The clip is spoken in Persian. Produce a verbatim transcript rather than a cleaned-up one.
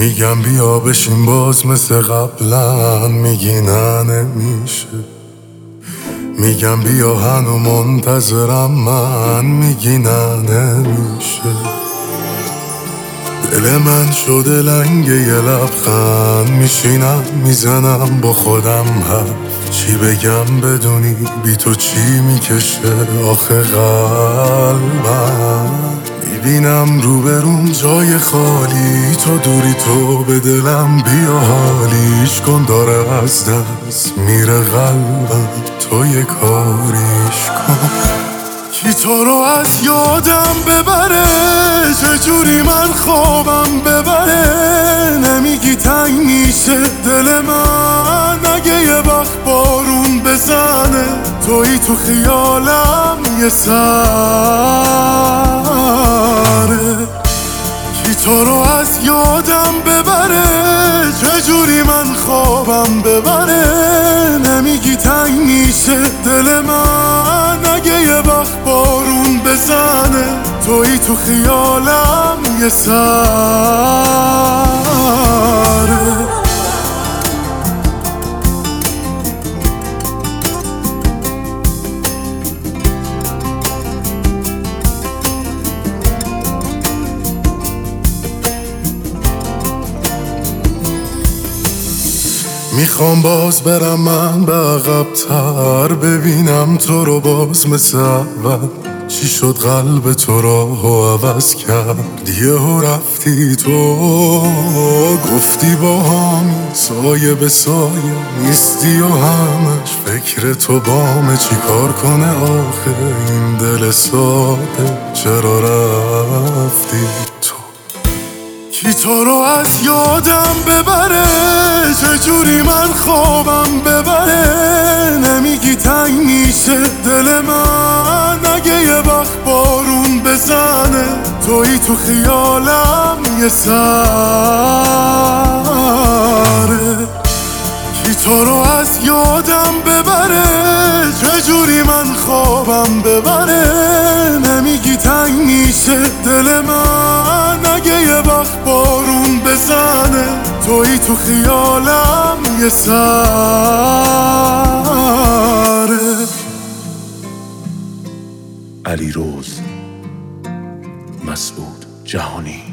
میگم بیا بشین باز مثل قبلا، میگی نه نمیشه. میگم بیا هنو منتظرم من، میگی نه نمیشه. دل من شده لنگه یه لبخند، میشینم میزنم با خودم حرف. چی بگم بدونی بی تو چی میکشه آخه قلبم. میبینم روبرون جای خالی، تو دوری تو به دلم بیا حالیش کن، داره از دست میره قلبم، تو یه کاریش کن. کی تو رو از یادم ببره، چجوری من خوابم ببره. نمیگی تنگ میشه دل من اگه یه وقت بارون بزنه. تویی تو خیالم یه سره. کی تو رو از یادم ببره، چجوری من خوابم ببره. نمیگی تنگ میشه دل من اگه یه وقت بارون بزنه. تویی تو خیالم یه سره. میخوام باز برم من به عقب‌تر، ببینم تو رو باز مثل اول. چی شد قلب تو راهو عوض کرد، یهو رفتی تو. گفتی با هم سایه به سایه نیستی و همش فکر تو بامه. چی کار کنه آخه این دل ساده، چرا رفتی تو. کی تو رو از یادم ببره، چجوری من خوابم ببره. نمیگی تنگ میشه دل من اگه یه وقت بارون بزنه. تویی تو خیالم یه سره. کی تو رو از یادم ببره، چجوری من خوابم ببره. نمیگی تنگ میشه دل من اگه یه وقت بارون بزنه. تویی تو خیالم یه سره. علیروز مسعود جهانی.